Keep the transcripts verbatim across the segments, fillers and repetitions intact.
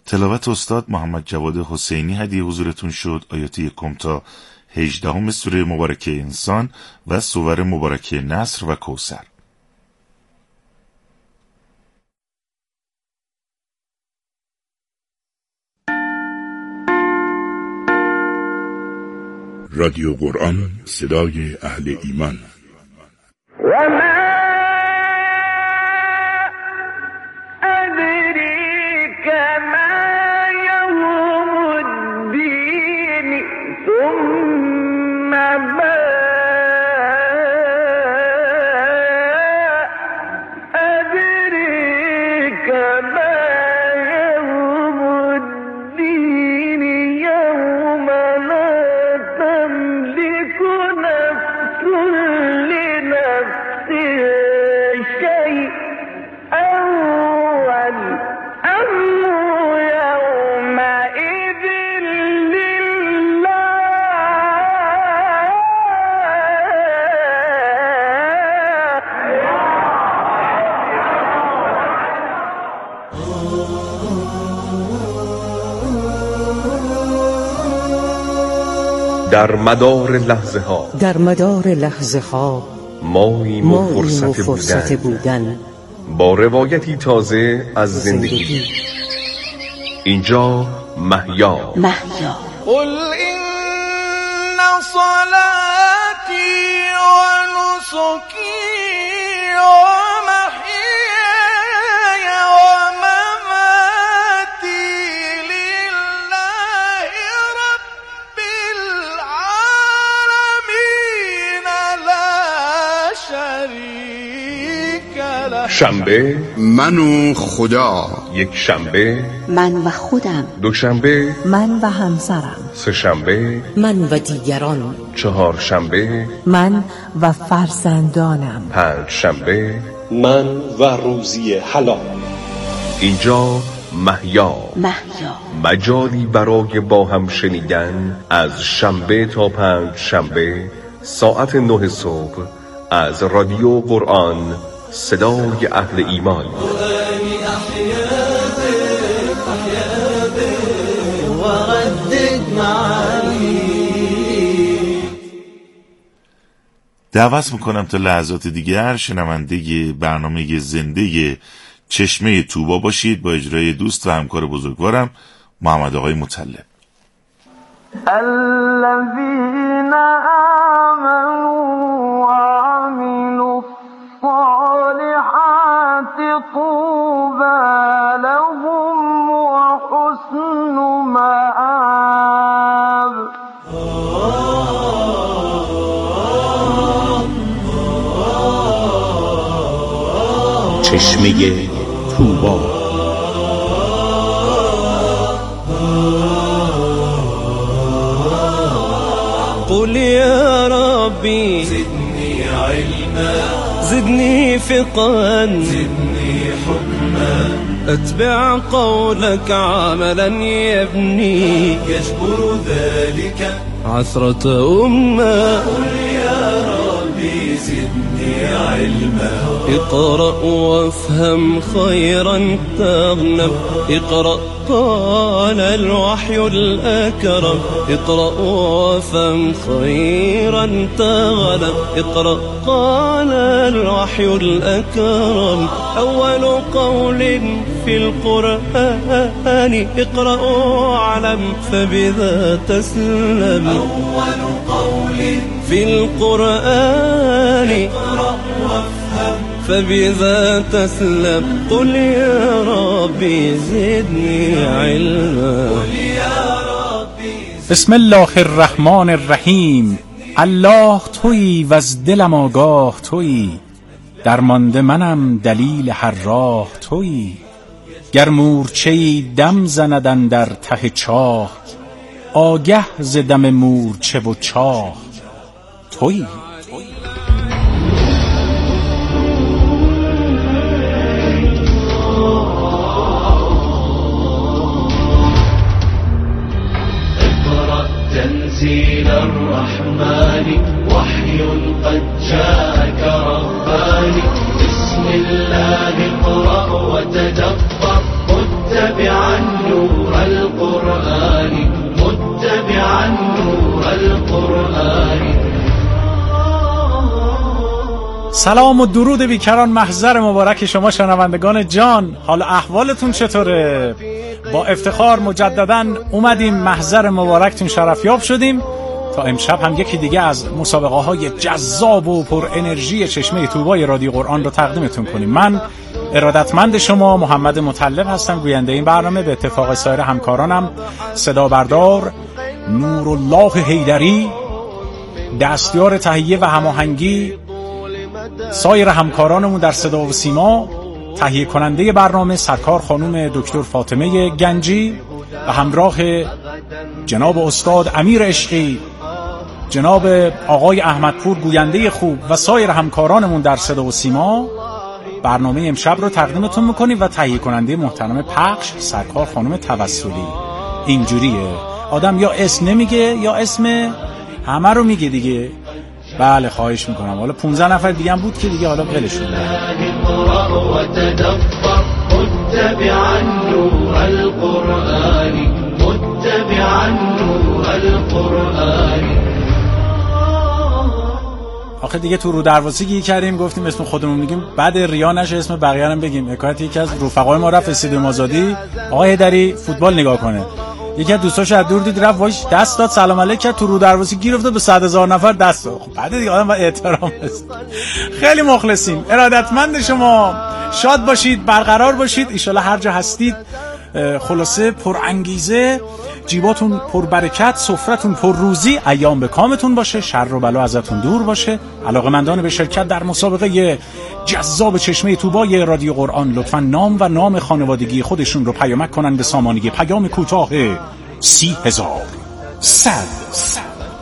تلاوت استاد محمد جواد حسینی هدیه حضورتون شد. آیات یکم تا هجدهم سوره مبارکه انسان و سور مبارکه نصر و کوثر. رادیو قرآن، صدای اهل ایمان. در مدار لحظه ها در مدار لحظه ها ماییم و فرصت, فرصت بودن. بودن با روایتی تازه از زندگی, زندگی. اینجا محیا محیا قل این صلاتی و نسکی و محیای و مماتی لله رب العالمین لا شریک له. شنبه من و خدا، یک شنبه من و خودم، دو شنبه من و همسرم، سه شنبه من و دیگران، چهار شنبه من و فرزندانم، پنج شنبه من و روزی حلال. اینجا محیا محیا مجالی برای با هم شنیدن از شنبه تا پنج شنبه ساعت نه صبح از رادیو قرآن، صدای اهل ایمان. دعوت میکنم تا لحظات دیگر شنونده برنامه زنده چشمه طوبا باشید با اجرای دوست و همکار بزرگوارم محمد آقای مطلب. الذين آمنوا وعملوا الصالحات طوبى لهم وحسن مآب. چشمه طوبا. قل يا ربي زدني علما زدني فقها زدني حكما أتبع قولك عملا يبني يجبر ذلك عثرة أمة. قل يا ربي زدني علما اقرأ وافهم خيرا تغنم. اقرأ قال الوحي الأكرم. اقرأ وافهم خيرا تغنم. اقرأ قال الوحي الأكرم. أول قول في القرآن اقرأ واعلم فبذا تسلم. أول قول في القرآن اقرأ وافهم فبذا تسلم. قل يا ربي زدني علما. بسم الله الرحمن الرحیم. الله تویی و از دلم آگاه تویی، درمانده منم دلیل هر راه تویی. گر مورچه‌ای دم زندن در ته چاه، آگه ز دم مورچه و چاه تویی. تنزيل الرحمن وحي قد جاءك رباني. بسم الله اقرأ وتدبر واتبع النور سلام و درود بیکران محضر مبارک شما شنوندگان جان. حال احوالتون چطوره؟ با افتخار مجدداً اومدیم محضر مبارکتون شرفیاب شدیم تا امشب هم یکی دیگه از مسابقه های جذاب و پر انرژی چشمه طوبای رادیو قرآن رو تقدیمتون کنیم. من ارادتمند شما محمد مطلب هستم، گوینده این برنامه. به اتفاق سایر همکارانم صدا بردار نورالله حیدری، دستیار تهیه و هماهنگی سایر همکارانمون در صدا و سیما، تهیه کننده برنامه سرکار خانم دکتر فاطمه گنجی و همراه جناب استاد امیر عشقی، جناب آقای احمدپور گوینده خوب و سایر همکارانمون در صدا و سیما برنامه امشب رو تقدیمتون میکنیم و تهیه کننده محترم پخش سرکار خانم توسلی. اینجوریه آدم یا اسم نمیگه یا اسم همه رو میگه دیگه. بله خواهش میکنم. حالا پونزده نفر دیگه هم بود که دیگه حالا ولشون آخه دیگه تو رو درواسی گیر کردیم، گفتیم اسم خودمون میگیم بعد ریا نشه اسم بقیه هم بگیم. حکایت یکی از رفقای ما رفت استادیوم آزادی، آقای هیدری فوتبال نگاه کنه، یکی از دوستاش از دور دید رفت واش دست داد سلام علیک کرد، تو رو درواسی گیر افتاد به صد هزار نفر دست داد. خب بعد دیگه آدم با احترام است. خیلی مخلصیم، ارادتمند شما. شاد باشید، برقرار باشید، ان شاءالله هر جا هستید خلاصه پر انگیزه، جیباتون پر برکت، سفرتون پر روزی، ایام به کامتون باشه، شر و بلا ازتون دور باشه. علاقه‌مندان به شرکت در مسابقه جذاب چشمه طوبای رادیو قرآن لطفاً نام و نام خانوادگی خودشون رو پیامک کنن به سامانه پیام کوتاه سی هزار صد.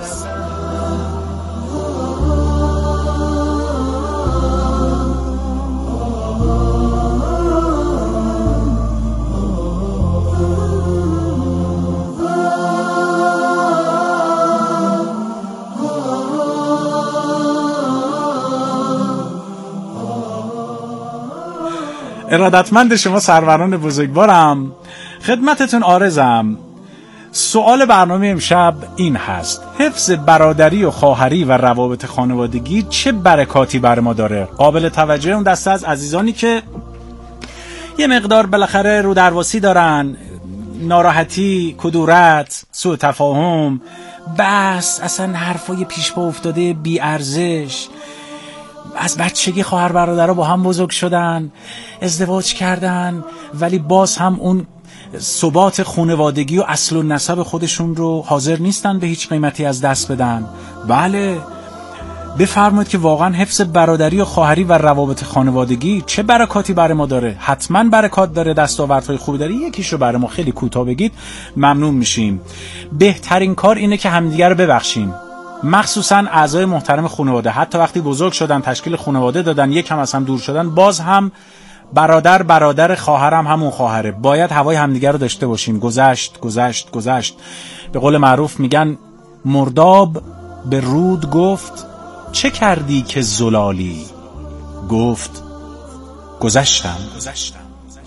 ارادتمند شما سروران بزرگوارم، خدمتتون عارضم. سوال برنامه امشب این هست: حفظ برادری و خواهری و روابط خانوادگی چه برکاتی بر ما داره؟ قابل توجه اون دسته از عزیزانی که یه مقدار بالاخره رو درواسی دارن، ناراحتی، کدورت، سوء تفاهم، بس اصلا حرفای پیش پا افتاده، بی ارزش، از بچگی خواهر برادرها با هم بزرگ شدن، ازدواج کردن، ولی باز هم اون ثبات خانوادگی و اصل و نسب خودشون رو حاضر نیستن به هیچ قیمتی از دست بدن. بله بفرمایید که واقعا حفظ برادری و خواهری و روابط خانوادگی چه برکاتی برای ما داره؟ حتما برکات داره، دستاوردهای خوبی داره. یکیشو برای ما خیلی کوتاه بگید ممنون میشیم. بهترین کار اینه که همدیگر رو ببخشیم، مخصوصا اعضای محترم خانواده. حتی وقتی بزرگ شدن، تشکیل خانواده دادن، یک هم از هم دور شدن، باز هم برادر برادر، خواهرم همون خواهره. باید هوای همدیگر رو داشته باشیم. گذشت گذشت گذشت. به قول معروف میگن مرداب به رود گفت چه کردی که زلالی؟ گفت گذشتم گذشتم.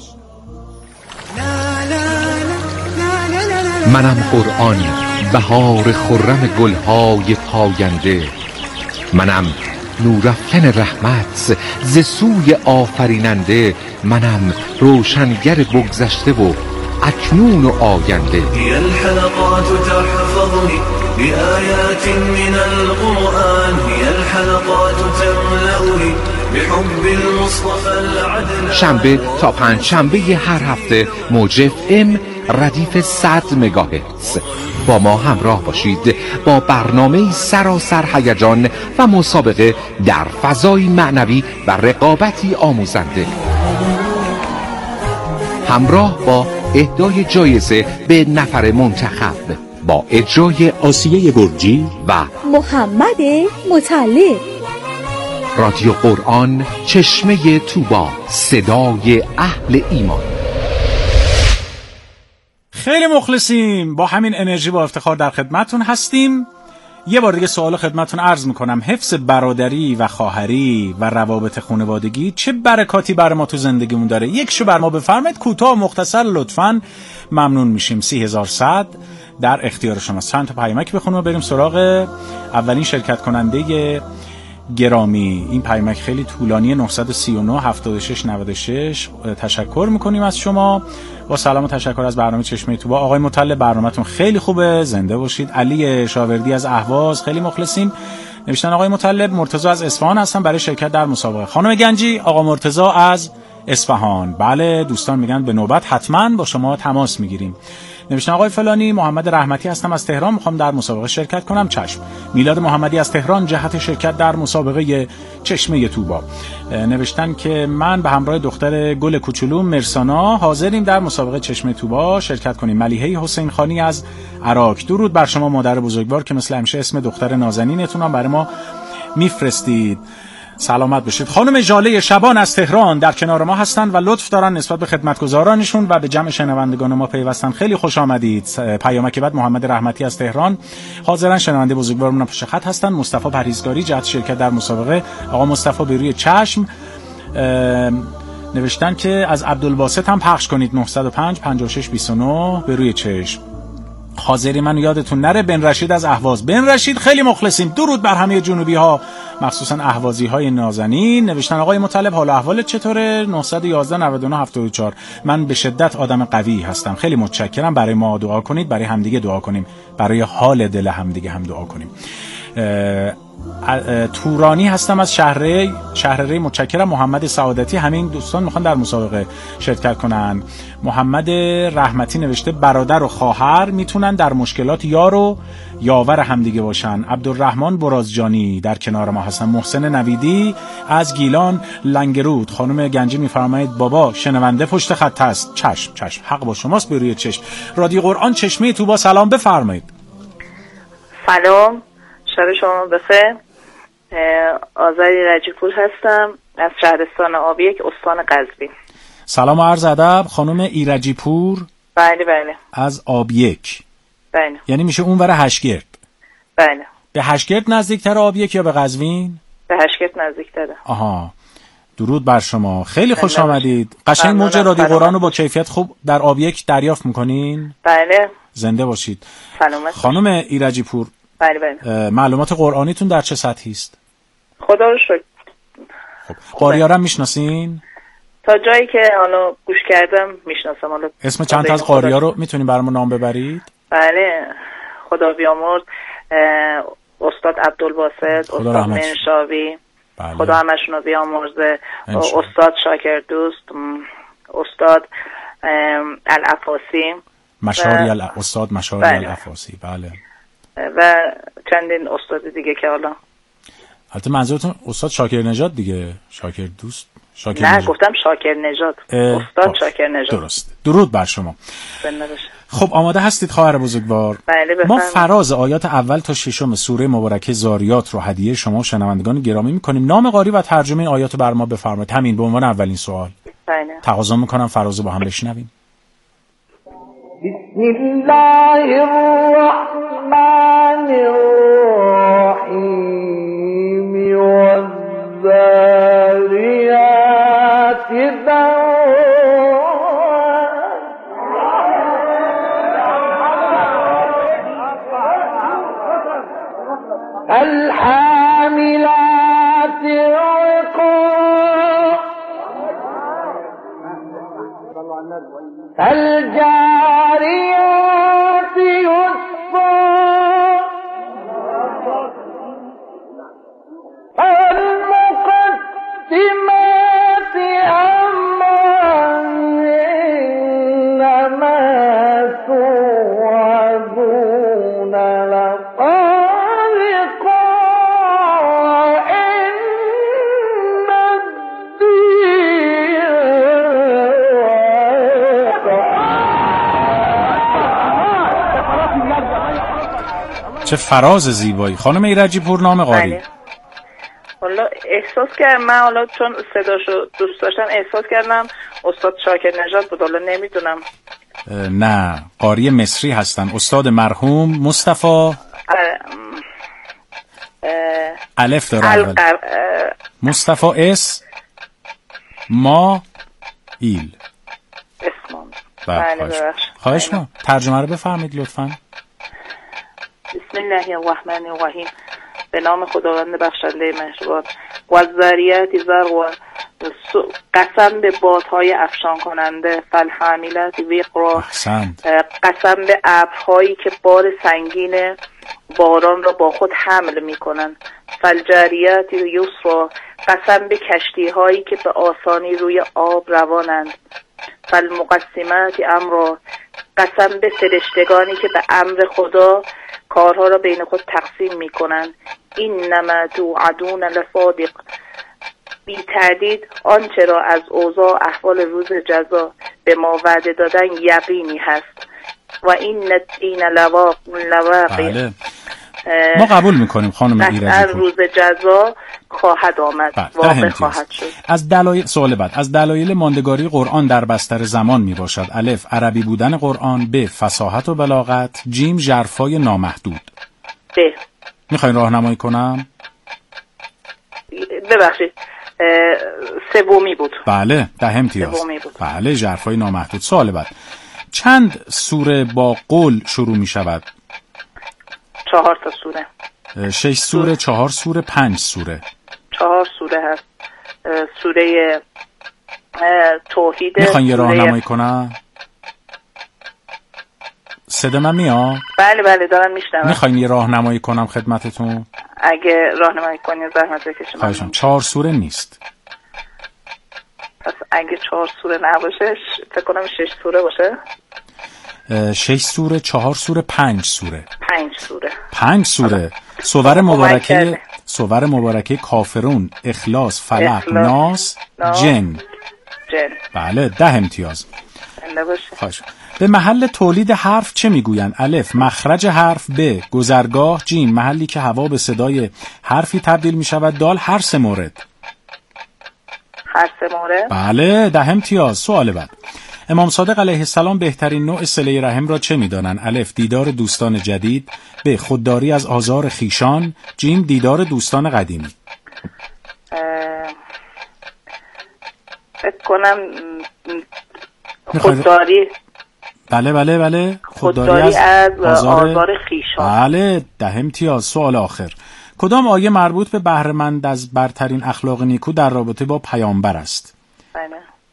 منم قرآن، بهار خرم گلهای پاینده. منم نورافکن رحمت ز سوی آفریننده. منم روشنگر بگذشته و اکنون و آینده. هی الحلقات تحفظنی بآیات من القرآن. هی الحلقات تملأنی بحب المصطفى العدنان. شنبه تا پنج شنبه هر هفته موج اف ام ردیف صد مگاهرتز. با ما همراه باشید با برنامه سراسر هیجان و مسابقه در فضای معنوی و رقابتی آموزنده، همراه با اهدای جایزه به نفر منتخب، با اجرای آسیه برجی و محمد مطلب. رادیو قرآن، چشمه طوبا، صدای اهل ایمان. خیلی مخلصیم، با همین انرژی با افتخار در خدمتون هستیم. یه بار دیگه سوال خدمتون عرض میکنم: حفظ برادری و خواهری و روابط خانوادگی چه برکاتی برای ما تو زندگیمون داره؟ یکشو بر ما بفرمایید، کوتاه و مختصر لطفاً، ممنون میشیم. سی هزار صد در اختیار شما. چند تا پیامک بخونیم و بریم سراغ اولین شرکت کننده گرامی. این پیامک خیلی طولانی، نه سه نه هفتاد و شش نود و شش. تشکر میکنیم از شما. با سلام و تشکر از برنامه چشمه طوبا. آقای مطلب برنامه‌تون خیلی خوبه، زنده باشید. علی شاوردی از اهواز خیلی مخلصیم. نوشتن آقای مطلب مرتضی از اصفهان هستن برای شرکت در مسابقه. خانم گنجی آقا مرتضی از اصفهان. بله دوستان میگن به نوبت حتما با شما تماس میگیریم. نوشتن آقای فلانی محمد رحمتی هستم از تهران، میخوام در مسابقه شرکت کنم. چشم. میلاد محمدی از تهران جهت شرکت در مسابقه چشمه طوبا. نوشتن که من به همراه دختر گل کوچولو مرسانا حاضریم در مسابقه چشمه طوبا شرکت کنیم. ملیحه حسین خانی از عراق. درود بر شما مادر بزرگوار که مثل همیشه اسم دختر نازنینتون هم برای ما میفرستید. سلامت باشید. خانم ژاله شبان از تهران در کنار ما هستند و لطف دارن نسبت به خدمتگزارانشون و به جمع شنوندگان ما پیوستن. خیلی خوش آمدید. پیامک بعد محمد رحمتی از تهران حاضرن شنونده بزرگوارمون پشت خط هستن. مصطفی پرهیزگاری جهت شرکت در مسابقه. آقا مصطفی به روی چشم نوشتن که از عبدالباسط هم پخش کنید. نه صفر پنج پنجاه و شش بیست و نه به روی چشم. حاضری من یادتون نره. بن رشید از اهواز. بن رشید خیلی مخلصیم. درود بر همه جنوبی ها مخصوصا اهوازی های نازنین. نوشتن آقای مطلب حال احوالت چطوره؟ نه یک یک نود و نه هفتاد و چهار. من به شدت آدم قوی هستم. خیلی متشکرم. برای ما دعا کنید، برای همدیگه دعا کنیم، برای حال دل همدیگه هم دعا کنیم. تورانی هستم از شهرری شهرری. متشکرم. محمد سعادتی. همین دوستان میخوان در مسابقه شرکت کنن. محمد رحمتی نوشته برادر و خواهر میتونن در مشکلات یار و یاور همدیگه باشن. عبدالرحمن برازجانی در کنار ما هستن. محسن نویدی از گیلان لنگرود. خانم گنجی میفرمایید بابا شنونده پشت خط هست. چشم چشم حق با شماست. به روی چشم. رادیو قرآن چشمه طوبا سلام بفرمایید. سلام، شب شما بخیر. آذری رجیپور هستم از شهرستان آبیک استان قزوین. سلام و عرض ادب خانم ایرجی پور. بله بله. از آبیک. بله. یعنی میشه اون ور هشگرد. بله. به هشگرد نزدیکتر آبیک یا به قزوین؟ به هشگرد نزدیکتره. آها. درود بر شما. خیلی خوش آمدید. قشنگ موج رادیو قرآن رو با کیفیت خوب در آبیک دریافت میکنین؟ بله. زنده باشید. سلامت. خانم ایرجی پور. بله بله. معلومات قرآنیتون در چه سطحی است؟ خدا رو شکر. خب. قاری‌ها رو میشناسین؟ تا جایی که حالا گوش کردم میشناسم. حالا اسم چند تا از قاری‌ها رو میتونین برامون نام ببرید؟ بله. خدا بیامرز استاد عبدالباسط، استاد منشاوی. بله. خدا همشون رو بیامرزه. استاد شاکر دوست، استاد العفاسی. مشاری ال... استاد مشاری بله. العفاسی. بله. و چندین استاد دیگه که حالا البته منظورتون استاد شاکر نژاد دیگه. شاکر دوست شاکر نه نجاد. گفتم شاکر نژاد. استاد شاکر نژاد. درست. درود بر شما. خب آماده هستید خواهر بزرگوار؟ بله بفرمایید. ما فراز آیات اول تا ششم سوره مبارکه زاریات رو هدیه شما شنوندگان گرامی میکنیم. نام قاری و ترجمه این آیات رو بر ما بفرمایید. همین به عنوان اولین سوال. بله. تقاضا میکنم فراز با هم بشنویم. بسم الله الرحمن الرحیم والذاریات ذروا الحاملات عقرا الجاريات يسرا المقدمات أمرا إنما توعدون لصادق وإن چه فراز زیبایی. خانم ایرجی پور نام قاری. بله. حالا احساس کردم من حالا چون صداشو دوست داشتم احساس کردم استاد شاکر نژاد بود. حالا نمیدونم. نه قاری مصری هستن. استاد مرحوم مصطفی الف داره اول. مصطفی اس ما ایل اسمان. بله خواهش ما ترجمه رو بفرمایید لطفاً. بسم الله الرحمن الرحیم به نام خداوند بخشنده مهربان. و ذریات زرق و قسم به بادهای افشان کننده. فالحاملات وقرا قسم به ابرهایی که بار سنگین باران را با خود حمل می کنند. فالجاریات یسرا قسم به کشتی هایی که به آسانی روی آب روانند. فالمقسمات امرا قسم به فرشتگانی که به امر خدا کارها را بین خود تقسیم می کنند. اینما توعدون لصادق بی تردید آنچه را از اوضاع احوال روز جزا به ما وعده دادن یقینی هست. و این الدین لواقع بله. ما قبول میکنیم خانم ایرجی پور روز جزا خواهد آمد، واقع خواهد شد. از دلایل سوال بعد از دلایل ماندگاری قرآن در بستر زمان می باشد: الف عربی بودن قرآن، ب فصاحت و بلاغت، جیم ژرفای نامحدود. ب میخواین راهنمایی کنم؟ ببخشید سومی بود. بله ده امتیاز. بله ژرفای نامحدود. سوال بعد چند سوره با قول شروع می شود؟ چهار تا سوره. شش سوره، چهار سوره، پنج سوره. چهار سوره هست. سوره توحید. میخواین یه راهنمایی کنم؟ صدا من میاد؟ بله بله دارم میشنوم. میخواین یه راهنمایی کنم خدمتتون؟ اگه راهنمایی کنید زحمت بکشید. خواهشم. چهار سوره نیست. پس اگه چهار سوره نباشه فکر کنم شش سوره باشه. شش سوره، چهار سوره، پنج سوره. پنج سوره. پنج سوره. سور مبارکه سور مبارکه کافرون، اخلاص، فلق، اخلاص. ناس، ناس، جن. جن. بله ده امتیاز. باشه. به محل تولید حرف چه میگویند؟ الف مخرج حرف، ب گذرگاه، جیم محلی که هوا به صدای حرفی تبدیل می شود، دال هر سه مورد. هر سه مورد؟ بله ده امتیاز. سوال بعد امام صادق علیه السلام بهترین نوع صله رحم را چه می‌دانند؟ الف دیدار دوستان جدید، ب خودداری از آزار خیشان، جیم دیدار دوستان قدیمی. فکر کنم خودداری. بله بله بله خودداری, خودداری از, از آزار, آزار خیشان. بله ده امتیاز. سوال آخر کدام آیه مربوط به بهره‌مند از برترین اخلاق نیکو در رابطه با پیامبر است؟ بله.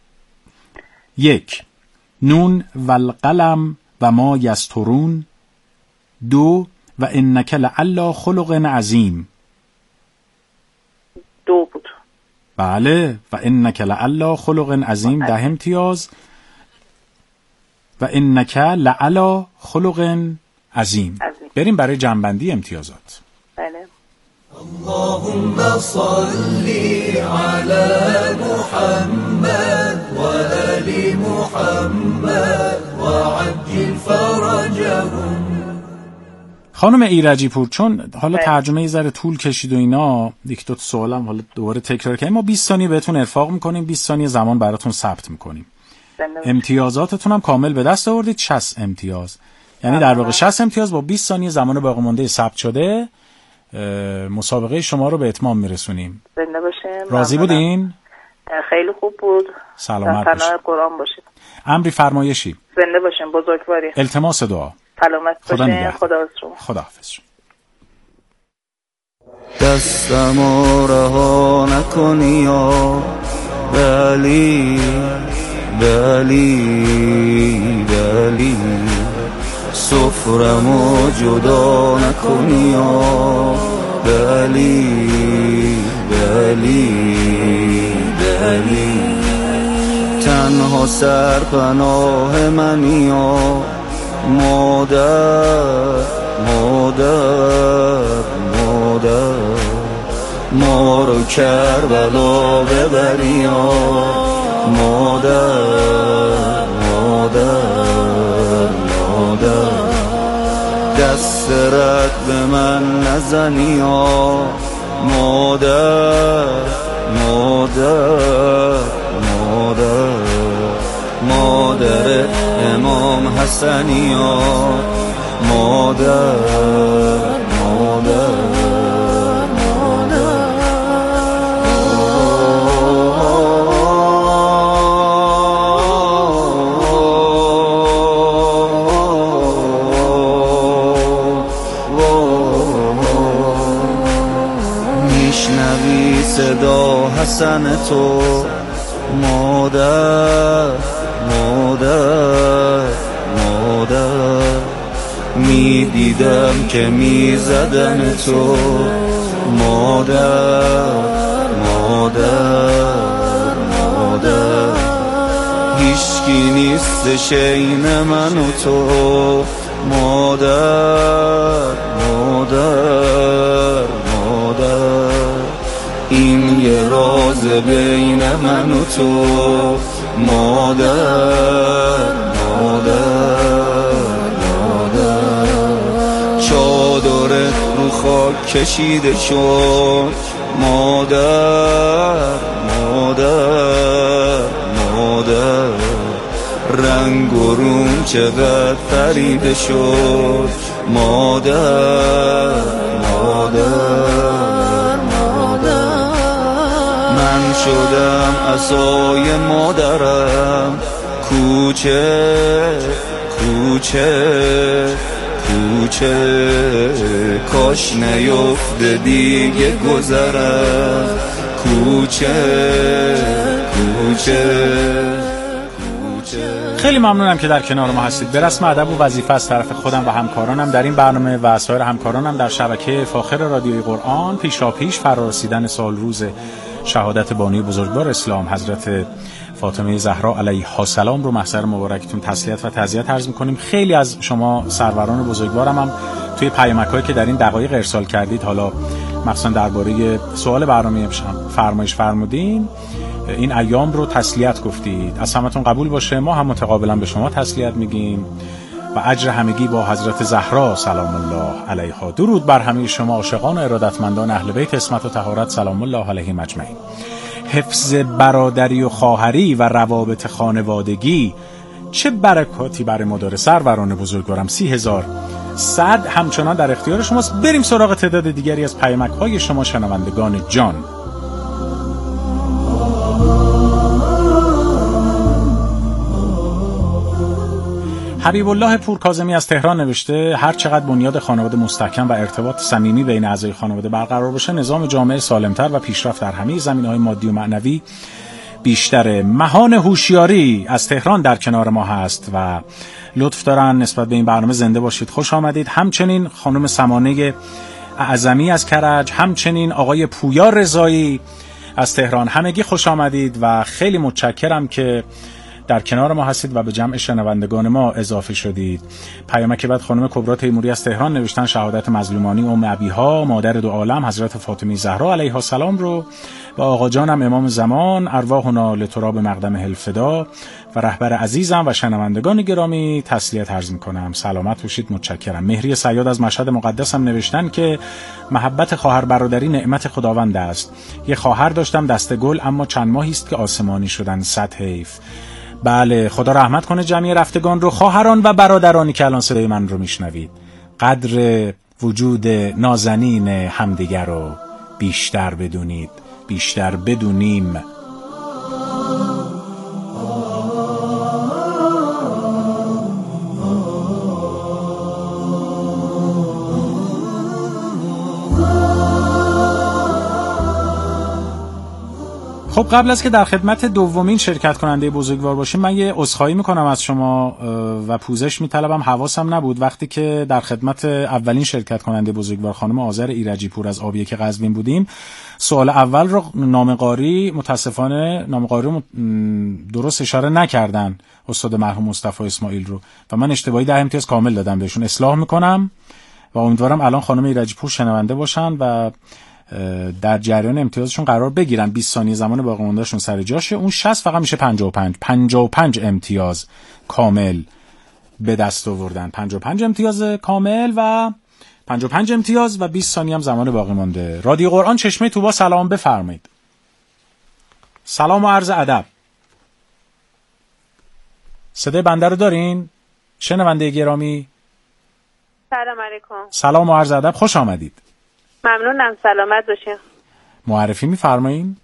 یک نون و القلم و ما یسترون، دو و انک لعلی خلق عظیم. دو بود. بله و انک لعلی خلق عظیم ده امتیاز. و انک لعلی خلق عظیم. بریم برای جنبندی امتیازات. بله. اللهم صل على محمد وآل محمد وعجل فرجهم. خانم ایرجی پور، چون حالا ترجمه یه ذره طول کشید و اینا، یک دو تا سوالم حالا دوباره تکرار کنیم. ما بیست ثانیه بهتون ارفاق میکنیم، بیست ثانیه زمان براتون ثبت میکنیم. امتیازاتتون هم کامل به دست آوردید، شصت امتیاز. یعنی در واقع شصت امتیاز با بیست ثانیه زمان باقی مونده ثبت شده مسابقه شما رو به اتمام میرسونیم. زنده باشین. راضی بودین؟ خیلی خوب بود. سلامت باشین. پناه قرآن باشید. امری فرمایشی. زنده باشین. بزرگواری. التماس دعا. سلامت باشین. خداحافظ شما. خداحافظ شما. دستمو رها نکنی یا بلی بلی بلی، سفرمو جدا نکنی یا بلی بلی بلی، تنها سرپناه منی یا مادر مادر مادر، ما رو کربلا ببری یا مادر مادر مادر، دست رد به من نزنی یا مادر مادر مادر، مادر امام حسنی یا مادر مادر. صدا حسن تو مادر مادر مادر می دیدم که می زدن تو مادر مادر مادر هیچکی نیست شین من و تو مادر مادر مادر این یه راز بین من و تو مادر مادر مادر چادرت رو خاک کشیده شد مادر مادر مادر رنگ و روم چقدر فریده شد مادر مادر مادر من شدم عصای مادرم کوچه کوچه کوچه کاش نیفته دیگه گذرم کوچه کوچه. خیلی ممنونم که در کنار ما هستید. به رسم ادب و وظیفه از طرف خودم و همکارانم در این برنامه و سایر همکارانم در شبکه فاخر رادیوی قرآن پیشاپیش فرارسیدن سال روز شهادت بانی بزرگوار اسلام حضرت فاطمه زهرا علیها السلام رو محضر مبارکتون تسلیت و تعزیت عرض می‌کنیم. خیلی از شما سروران بزرگوارم هم توی پیامک‌هایی که در این دقایق ارسال کردید، حالا مخصوصا درباره سوال برنامه فرمایش فرمودین، این ایام رو تسلیت گفتید. از همتون قبول باشه. ما هم متقابلا به شما تسلیت میگیم و اجر همگی با حضرت زهرا سلام الله علیها. درود بر همه شما عاشقان و ارادتمندان اهل بیت عصمت و طهارت سلام الله علیهم اجمعین. حفظ برادری و خواهری و روابط خانوادگی چه برکاتی برای مدار سروران بزرگوارم. سی هزار صد همچنان در اختیار شماست. بریم سراغ تعداد دیگری از پیامک‌های شما شنوندگان جان. حبیب الله پورکاظمی از تهران نوشته هر چقدر بنیاد خانواده مستحکم و ارتباط صمیمی بین اعضای خانواده برقرار باشه، نظام جامعه سالمتر و پیشرفت در همه زمینه‌های مادی و معنوی بیشتره. مهان هوشیاری از تهران در کنار ما هست و لطف دارن نسبت به این برنامه زنده باشید، خوش آمدید. همچنین خانم سمانه اعظمی از کرج، همچنین آقای پویا رضایی از تهران، همگی خوش آمدید و خیلی متشکرم که در کنار ما هستید و به جمع شنوندگان ما اضافه شدید. پیامک بعد خانم کبرا تیموری از تهران نوشتن شهادت مظلومانی ام ابیها مادر دو عالم حضرت فاطمه زهرا علیها السلام رو و آقا جانم امام زمان ارواحنا لتراب مقدم الفدا و رهبر عزیزم و شنوندگان گرامی تسلیت عرض می‌کنم. سلامت باشید، متشکرم. مهری صیاد از مشهد مقدسم نوشتن که محبت خواهر برادری نعمت خداوند است. یه خواهر داشتم دسته گل، اما چند ماهی است که آسمانی شدن. صد حیف. بله، خدا رحمت کنه جمعی رفتگان رو. خواهران و برادرانی که الان صدای من رو میشنوید، قدر وجود نازنین همدیگر رو بیشتر بدونید، بیشتر بدونیم. خب قبل از که در خدمت دومین شرکت کننده بزرگوار باشیم، من یه عذرخواهی میکنم از شما و پوزش میطلبم. حواسم نبود وقتی که در خدمت اولین شرکت کننده بزرگوار خانم آذر ایرجی پور از آبیه که قزوین بودیم، سوال اول رو نامه‌قاری متاسفانه نامه‌قاری رو درست اشاره نکردن استاد مرحوم مصطفی اسماعیل رو و من اشتباهی ده امتیاز کامل دادم بهشون. اصلاح میکنم و امیدوارم الان خانم ایرجی پور شنونده باشن و در جریان امتیازشون قرار بگیرن. بیست ثانیه زمان باقی موندهشون سر جاشه. اون شصت فقط میشه پنجاه و پنج. پنجاه و پنج امتیاز کامل به دست آوردن. پنجاه و پنج امتیاز کامل و پنجاه و پنج امتیاز و بیست ثانیه هم زمان باقی مونده. رادیو قرآن چشمه طوبا، سلام، بفرمایید. سلام و عرض ادب. صدای بنده رو دارین؟ شنونده گرامی سلام علیکم. سلام و عرض ادب، خوش آمدید. ممنونم، سلامت باشین. معرفی می‌فرمایید؟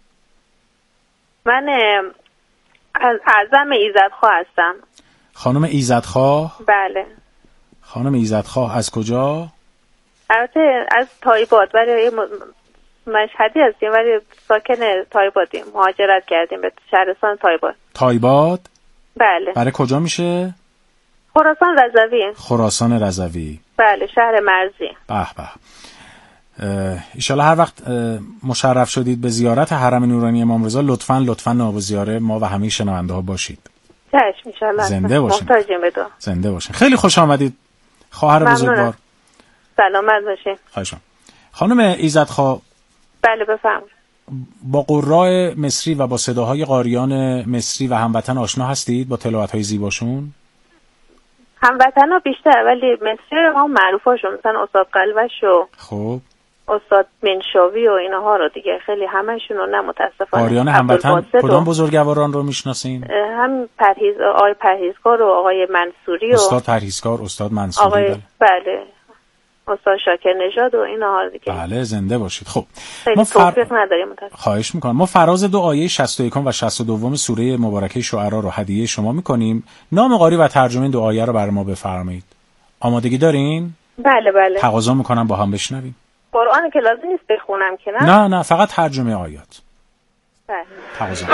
من از اعظم ایزدخواه هستم. خانم ایزدخواه؟ بله. خانم ایزدخواه از کجا؟ البته از تایبات، ولی مشهدی هستیم ولی ساکن تایبادیم، مهاجرت کردیم به شهرستان تایباد. تایباد؟ بله. برای کجا میشه؟ خراسان رضوی. خراسان رضوی. بله، شهر مرزی. به به. ایشالا هر وقت مشرف شدید به زیارت حرم نورانی امام رضا لطفاً لطفاً نواب زیاره ما و همه شنونده ها باشید. چشم ایشالا. زنده باشین. محتاجیم به دعا. زنده باشین. خیلی خوش آمدید خواهر بزرگوار. سلامت باشین. خواهشم. خانم ایزدخوا. بله بفرمایید. با قراء مصری و با صداهای قاریان مصری و هموطن آشنا هستید با تلاوت‌های زیباشون؟ هموطنا بیشتر ولی مصری ما معروفاشون مثلا استاد قلوش و خب استاد منشاوی و اینها رو دیگه خیلی همشون رو نه متاسفانه. قاریان هموطن کدام بزرگواران رو میشناسین؟ هم پرهیز آقای پرهیزکار و آقای منصوری و استاد پرهیزکار، استاد منصوری. آقای بله, بله. استاد شاکر نژاد و اینها دیگه. بله زنده باشید. خب ما توفیق فر... نداریم متاسفانه. خواهش میکنم. ما فراز دو آیه شصت و یک و شصت و دو سوره مبارکه شعرا رو هدیه شما میکنیم. نام قاری و ترجمه دو آیه رو برای ما بفرمایید. آمادگی دارین؟ بله بله. تقاضا میکنم با هم بشنویم. قرآن که لازم نیست بخونم که نه؟ نه نه فقط ترجمه آیات. بله. تقاضا.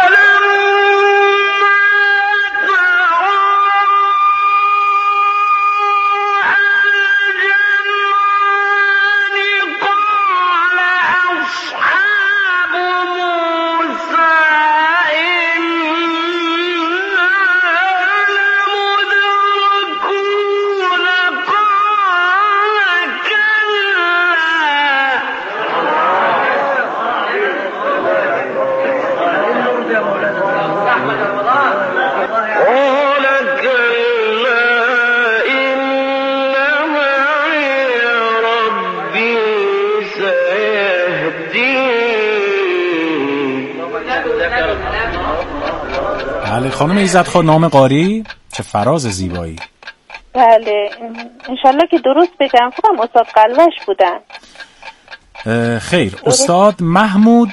بله خانم ایزدخوا نام قاری چه فراز زیبایی. بله انشالله که درست بگم فکرم استاد قلوش بودن. خیر درست. استاد محمود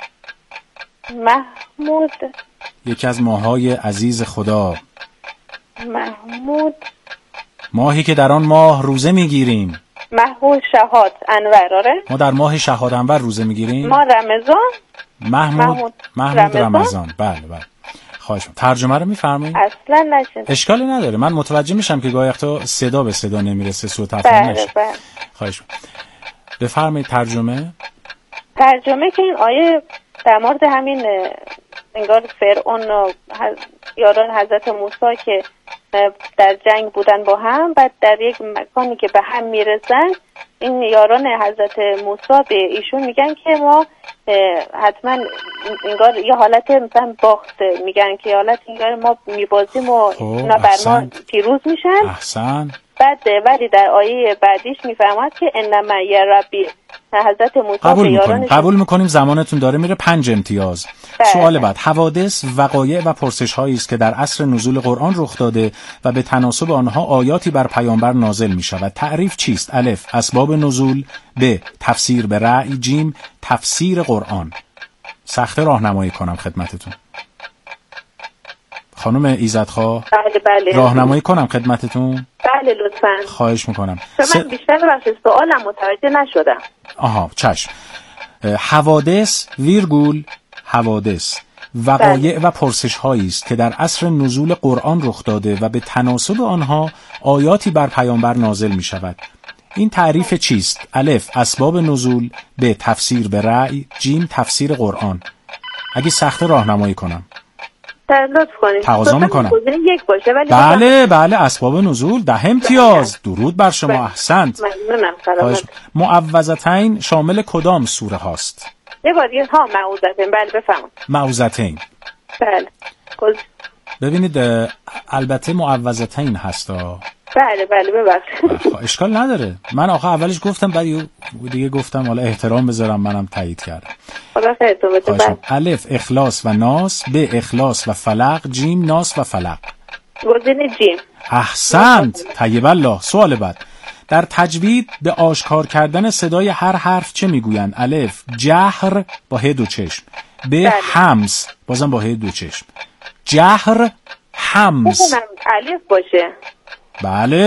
محمود یکی از ماه‌های عزیز خدا. محمود ماهی که در آن ماه روزه میگیریم. محمود شهاد انور. آره ما در ماه شهاد انور روزه میگیریم. ما رمضان محمود محمود, محمود رمضان. رمضان بله بله. خواهش می‌کنم ترجمه رو می‌فرمایید؟ اصلا نشد. اشکالی نداره. من متوجه میشم که گاهی وقتا صدا به صدا نمیرسه، سوء تفاهم نشه. بله بله. خواهش می‌کنم. بفرمایید ترجمه. ترجمه که این آیه در مورد همین انگار فرعون و یاران حضرت موسی که در جنگ بودن با هم، بعد در یک مکانی که به هم میرسن این یاران حضرت موسی به ایشون میگن که ما حتما انگار یه حالت مثلا باخت، میگن که حالت انگار ما میبازیم و اونا بر ما پیروز میشن. احسن. بعد ولی در آیه بعدیش میفرماد که انما یا ربی حضرت موسی قبول میکنیم قبول میکنیم زمانتون داره میره. پنج امتیاز. بله. سوال بعد حوادث وقایع و پرسش هایی است که در عصر نزول قرآن رخ داده و به تناسب آنها آیاتی بر پیامبر نازل میشود. تعریف چیست؟ الف اسباب نزول، ب تفسیر به رأی، جیم تفسیر قرآن. سخته راهنمایی کنم خدمتتون خانم ایزدخوا. بله بله. راهنمایی کنم خدمتتون. بله لطفاً. خواهش میکنم. س... من بیشتر بخش سوالم متوجه نشدم. آها چشم. حوادث ویرگول حوادث وقایع و پرسش هایی است که در عصر نزول قرآن رخ داده و به تناسب آنها آیاتی بر پیامبر نازل می شود. این تعریف چیست؟ الف اسباب نزول، ب تفسیر به رأی، جیم تفسیر قرآن. اگه سخت راهنمایی کنم لطف کنید. تقاضا میکنم. یک باشه ولی بله بله اسباب نزول ده امتیاز. درود بر شما. بله. احسنت. ممنونم. سلامت. معوذتین شامل کدام سوره هاست؟ یه بار دیگه ها معوذتین. بله بفرمایید. معوذتین. بله. کل... ببینید البته معوذتین هستا. بله بله ببخشید. اشکال نداره. من آخه اولش گفتم بعد دیگه گفتم حالا احترام بذارم منم تایید کردم. خدا خیرتون بده. الف اخلاص و ناس، ب اخلاص و فلق، جیم ناس و فلق. گزینه جیم. احسنت. طیب الله. سوال بعد در تجوید به آشکار کردن صدای هر حرف چه میگویند؟ الف جهر با ه دو چشم، ب همس بازم با ه دو چشم، جهر همس. الف باشه. بله